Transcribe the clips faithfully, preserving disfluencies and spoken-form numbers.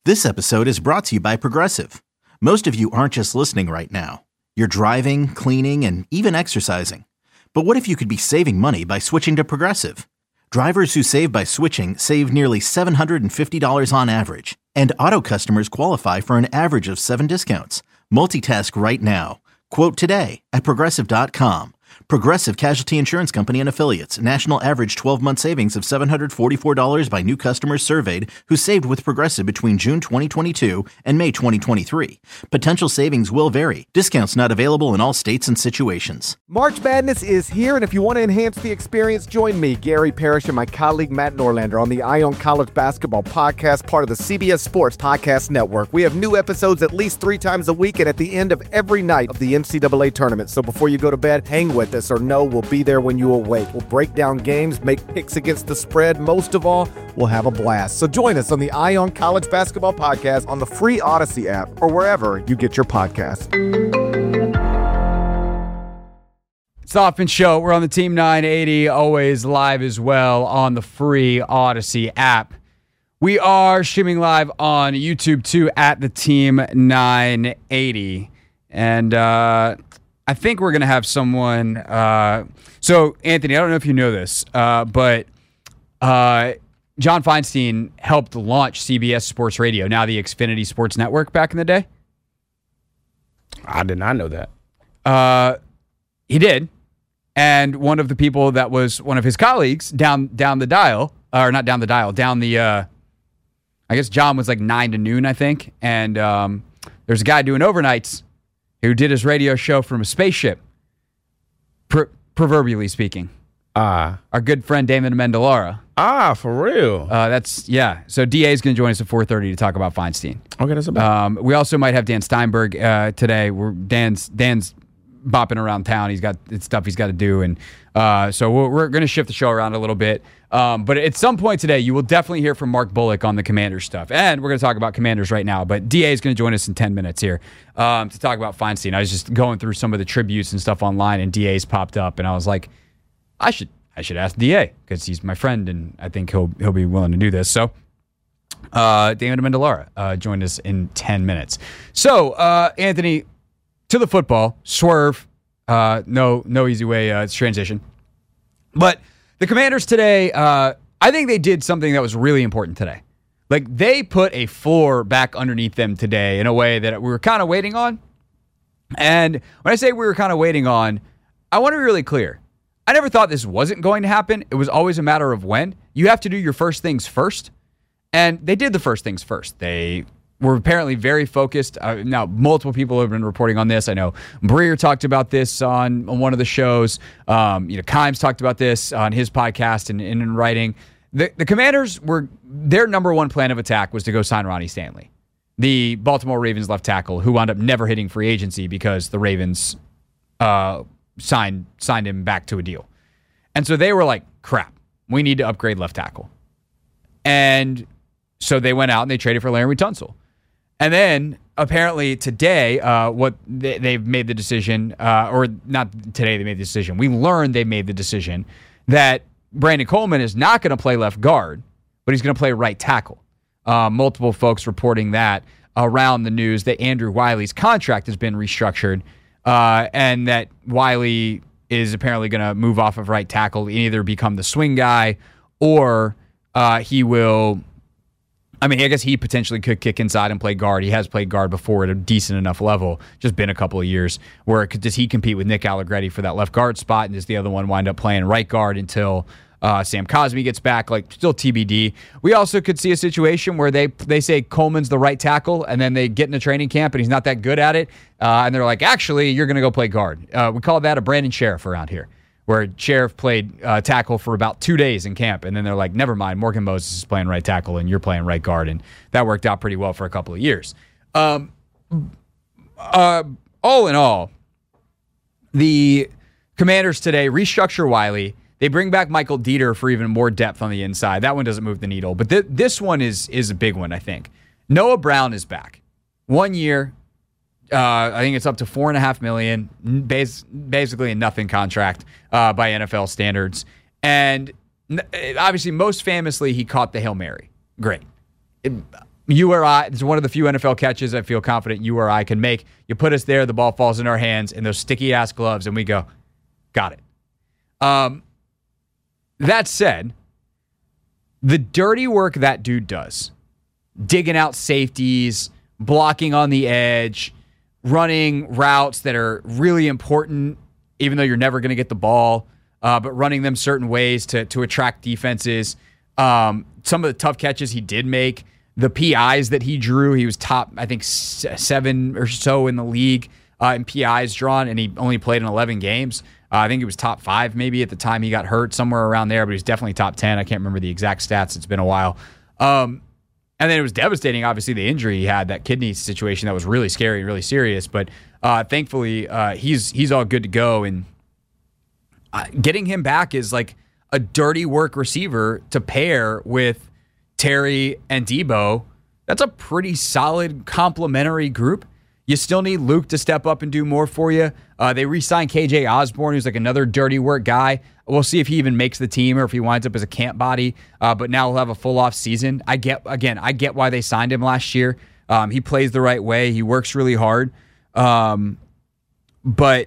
This episode is brought to you by Progressive. Most of you aren't just listening right now. You're driving, cleaning, and even exercising. But what if you could be saving money by switching to Progressive? Drivers who save by switching save nearly seven hundred fifty dollars on average. And auto customers qualify for an average of seven discounts. Multitask right now. Quote today at Progressive dot com. Progressive Casualty Insurance Company and Affiliates. National average twelve-month savings of seven hundred forty-four dollars by new customers surveyed who saved with Progressive between June twenty twenty-two and May twenty twenty-three. Potential savings will vary. Discounts not available in all states and situations. March Madness is here, and if you want to enhance the experience, join me, Gary Parrish, and my colleague Matt Norlander on the Eye on College Basketball Podcast, part of the C B S Sports Podcast Network. We have new episodes at least three times a week and at the end of every night of the N C double A tournament. So before you go to bed, hang with us or know we'll be there when you awake. We'll break down games, make picks against the spread. Most of all, we'll have a blast. So join us on the Eye on College Basketball Podcast on the free Odyssey app or wherever you get your podcasts. It's the Hoffman Show. We're on the Team nine eighty, always live as well on the free Odyssey app. We are streaming live on YouTube too at the Team nine eighty. And uh, I think we're going to have someone. Uh, so, Anthony, I don't know if you know this, uh, but uh, John Feinstein helped launch C B S Sports Radio, now the Xfinity Sports Network, back in the day. I did not know that. Uh, he did. And one of the people that was one of his colleagues down down the dial, or not down the dial, down the, uh, I guess John was like nine to noon, I think. And um, there's a guy doing overnights who did his radio show from a spaceship, pro- proverbially speaking. Ah. Our good friend Damon Amendolara. Ah, for real? Uh, that's, yeah. So D A is going to join us at four thirty to talk about Feinstein. Okay, that's about um, We also might have Dan Steinberg uh, today. We're, Dan's Dan's bopping around town. He's got stuff he's got to do. And uh, so we're, we're going to shift the show around a little bit. Um, but at some point today, you will definitely hear from Mark Bullock on the Commanders stuff. And we're going to talk about Commanders right now. But D A is going to join us in ten minutes here um, to talk about Feinstein. I was just going through some of the tributes and stuff online, and D A's popped up. And I was like, I should I should ask D A because he's my friend, and I think he'll he'll be willing to do this. So uh, David Amendolara uh, joined us in ten minutes. So, uh, Anthony, to the football, swerve. Uh, no no easy way uh, to transition. But the Commanders today, uh, I think they did something that was really important today. Like, they put a floor back underneath them today in a way that we were kind of waiting on. And when I say we were kind of waiting on, I want to be really clear. I never thought this wasn't going to happen. It was always a matter of when. You have to do your first things first. And they did the first things first. They were apparently very focused. Uh, now, multiple people have been reporting on this. I know Breer talked about this on, on one of the shows. Um, you know, Kimes talked about this on his podcast and, and in writing. The, the Commanders were, their number one plan of attack was to go sign Ronnie Stanley, the Baltimore Ravens left tackle, who wound up never hitting free agency because the Ravens uh, signed signed him back to a deal. And so they were like, crap, we need to upgrade left tackle. And so they went out and they traded for Laremy Tunsil. And then apparently today, uh, what they, they've made the decision, uh, or not today they made the decision, we learned they made the decision that Brandon Coleman is not going to play left guard, but he's going to play right tackle. Uh, multiple folks reporting that around the news that Andrew Wiley's contract has been restructured, uh, and that Wiley is apparently going to move off of right tackle and either become the swing guy or uh, he will... I mean, I guess he potentially could kick inside and play guard. He has played guard before at a decent enough level. Just been a couple of years. Where could, does he compete with Nick Allegretti for that left guard spot, and does the other one wind up playing right guard until uh, Sam Cosmi gets back? Like, still T B D. We also could see a situation where they they say Coleman's the right tackle, and then they get in a training camp and he's not that good at it, uh, and they're like, actually, you're going to go play guard. Uh, we call that a Brandon Sheriff around here, where Sheriff played uh, tackle for about two days in camp, and then they're like, never mind, Morgan Moses is playing right tackle, and you're playing right guard, and that worked out pretty well for a couple of years. Um, uh, all in all, the Commanders today restructure Wiley. They bring back Michael Dieter for even more depth on the inside. That one doesn't move the needle, but th- this one is is a big one, I think. Noah Brown is back. One year, uh, I think it's up to four and a half million, bas- basically a nothing contract uh, by N F L standards. And n- obviously, most famously, he caught the Hail Mary. Great. It, you or I, it's one of the few N F L catches I feel confident you or I can make. You put us there, the ball falls in our hands, and those sticky-ass gloves, and we go, got it. Um, that said, the dirty work that dude does, digging out safeties, blocking on the edge, running routes that are really important, even though you're never going to get the ball, uh, but running them certain ways to to attract defenses. Um, some of the tough catches he did make, the P Is that he drew, he was top, I think, seven or so in the league uh, in P Is drawn, and he only played in eleven games. Uh, I think he was top five maybe at the time he got hurt, somewhere around there, but he was definitely top ten. I can't remember the exact stats. It's been a while. Um, and then it was devastating, obviously, the injury he had, that kidney situation that was really scary and really serious. But uh, thankfully, uh, he's he's all good to go. And uh, getting him back is like a dirty work receiver to pair with Terry and Debo. That's a pretty solid complementary group. You still need Luke to step up and do more for you. Uh, they re-signed K J Osborne, who's like another dirty work guy. We'll see if he even makes the team or if he winds up as a camp body. Uh, but now he'll have a full off season. I get again, I get why they signed him last year. Um, he plays the right way. He works really hard. Um, but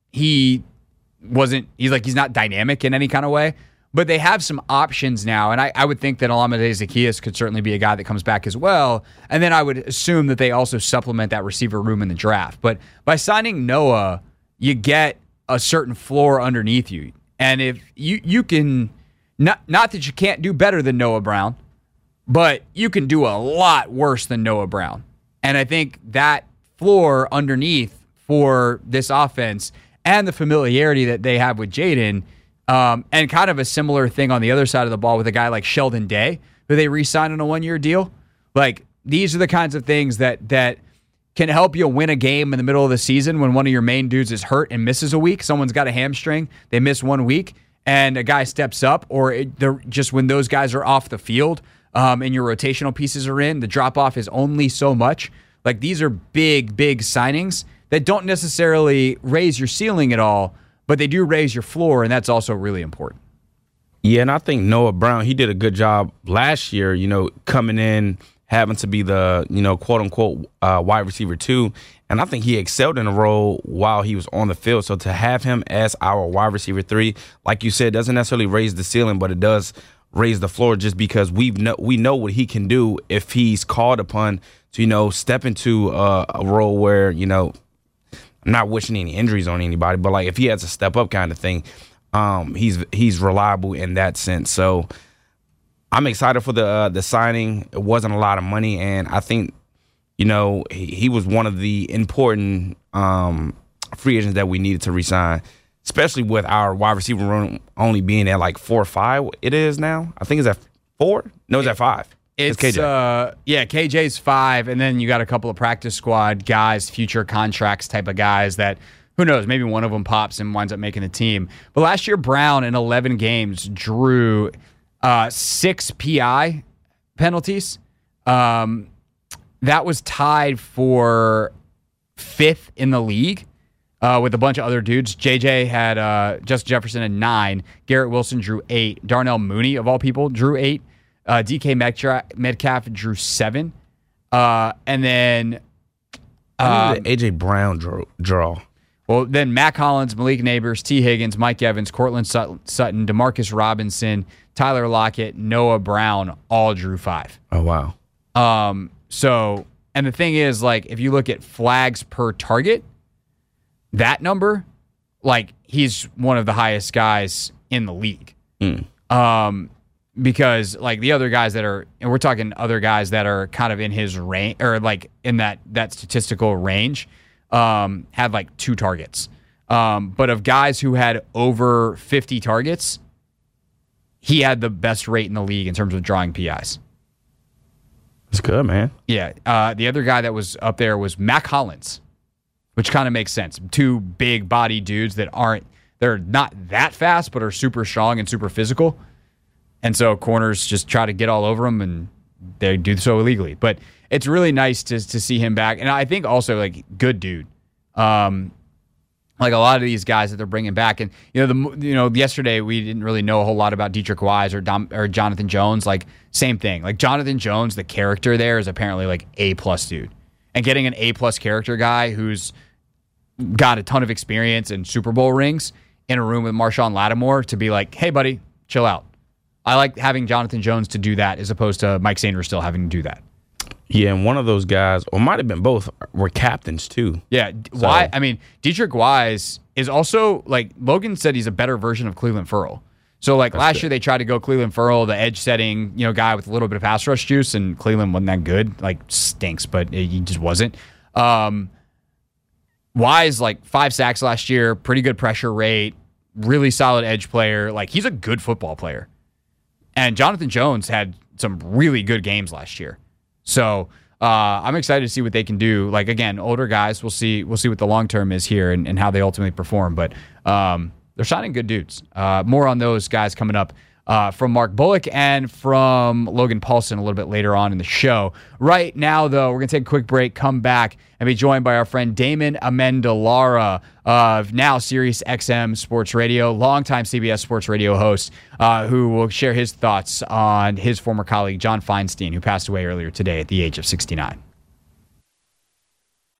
he wasn't. He's like he's not dynamic in any kind of way. But they have some options now, and I, I would think that Olamide Zaccheaus could certainly be a guy that comes back as well. And then I would assume that they also supplement that receiver room in the draft. But by signing Noah, you get a certain floor underneath you. And if you you can, not not that you can't do better than Noah Brown, but you can do a lot worse than Noah Brown. And I think that floor underneath for this offense and the familiarity that they have with Jaden, Um, and kind of a similar thing on the other side of the ball with a guy like Sheldon Day, who they re-signed on a one-year deal. Like, these are the kinds of things that that can help you win a game in the middle of the season when one of your main dudes is hurt and misses a week. Someone's got a hamstring, they miss one week, and a guy steps up, or it, they're just when those guys are off the field um, and your rotational pieces are in, the drop-off is only so much. Like, these are big, big signings that don't necessarily raise your ceiling at all, but they do raise your floor, and that's also really important. Yeah, and I think Noah Brown, he did a good job last year, you know, coming in, having to be the, you know, quote-unquote uh, wide receiver two, and I think he excelled in the role while he was on the field. So to have him as our wide receiver three, like you said, doesn't necessarily raise the ceiling, but it does raise the floor just because we've know, we know what he can do if he's called upon to, you know, step into uh, a role where, you know, I'm not wishing any injuries on anybody, but like if he has a step up kind of thing, um, he's he's reliable in that sense. So I'm excited for the uh, the signing. It wasn't a lot of money, and I think you know he, he was one of the important um, free agents that we needed to re-sign, especially with our wide receiver room only being at like four or five. It is now. I think it's at four. No, it's at five. It's, it's K J. Uh, yeah, K J's five, and then you got a couple of practice squad guys, future contracts type of guys that, who knows, maybe one of them pops and winds up making the team. But last year, Brown in eleven games drew uh, six P I penalties. Um, that was tied for fifth in the league uh, with a bunch of other dudes. J J had, uh, Justin Jefferson had nine. Garrett Wilson drew eight. Darnell Mooney, of all people, drew eight. Uh, D K Metcalf drew seven. Uh, and then um, the A J Brown draw, draw. Well, then Matt Collins, Malik Neighbors, T. Higgins, Mike Evans, Cortland Sutton, Demarcus Robinson, Tyler Lockett, Noah Brown all drew five. Oh, wow. Um, so, and the thing is, like, if you look at flags per target, that number, like, he's one of the highest guys in the league. Mm. Um, because like the other guys that are, and we're talking other guys that are kind of in his range or like in that, that statistical range, um, had like two targets. Um, but of guys who had over fifty targets, he had the best rate in the league in terms of drawing P Is. That's good, man. Yeah. Uh, the other guy that was up there was Mac Hollins, which kind of makes sense. Two big body dudes that aren't, they're not that fast, but are super strong and super physical. And so corners just try to get all over him, and they do so illegally. But it's really nice to to see him back. And I think also, like, good dude. Um, like a lot of these guys that they're bringing back. And, you know, the you know yesterday we didn't really know a whole lot about Dietrich Wise or Dom, or Jonathan Jones. Like, same thing. Like, Jonathan Jones, the character there is apparently like A-plus dude. And getting an A-plus character guy who's got a ton of experience and Super Bowl rings in a room with Marshawn Lattimore to be like, hey, buddy, chill out. I like having Jonathan Jones to do that as opposed to Mike Sanders still having to do that. Yeah, and one of those guys, or might have been both, were captains too. Yeah, So- why? I mean, Dietrich Wise is also, like, Logan said he's a better version of Cleveland Ferrell. So, like, last good. year they tried to go Cleveland Ferrell, the edge-setting, you know, guy with a little bit of pass rush juice, and Cleveland wasn't that good. Like, stinks, but he just wasn't. Um, Wise, like, five sacks last year, pretty good pressure rate, really solid edge player. Like, he's a good football player. And Jonathan Jones had some really good games last year. So uh, I'm excited to see what they can do. Like, again, older guys, we'll see we'll see what the long term is here and, and how they ultimately perform. But um, they're signing good dudes. Uh, more on those guys coming up uh, from Mark Bullock and from Logan Paulson a little bit later on in the show. Right now, though, we're going to take a quick break, come back, and be joined by our friend Damon Amendolara of now Sirius X M Sports Radio, longtime C B S Sports Radio host, uh, who will share his thoughts on his former colleague, John Feinstein, who passed away earlier today at the age of sixty-nine.